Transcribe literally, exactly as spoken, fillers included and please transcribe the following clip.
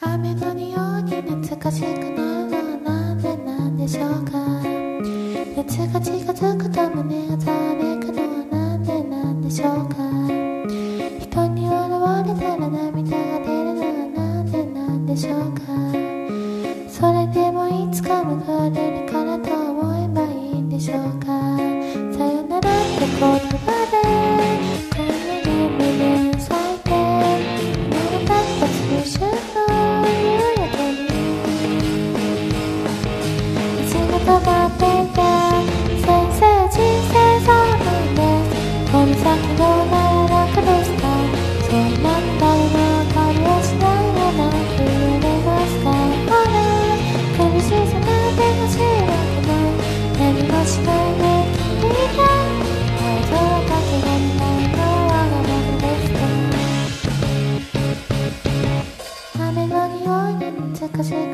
雨の匂いに懐かしくなるのはなんでなんでしょうか。熱が近づくと胸がざわめくのはなんでなんでしょうか。人に笑われたら涙が出るのはなんでなんでしょうか。それでもいつか報われるからと思えばいいんでしょうか。さよならって言葉で今夜に胸を咲いて物語った粒春の夕焼けに虹が止まっていて先生人生そうなんです。この先どうなら楽ですか。そんなに誰も分かりやしないよなって言えますか。ほら苦しさなんて欲しいわけない何もしないで聞いて愛情はかけがえないのわがままですか。雨の匂いに懐かしい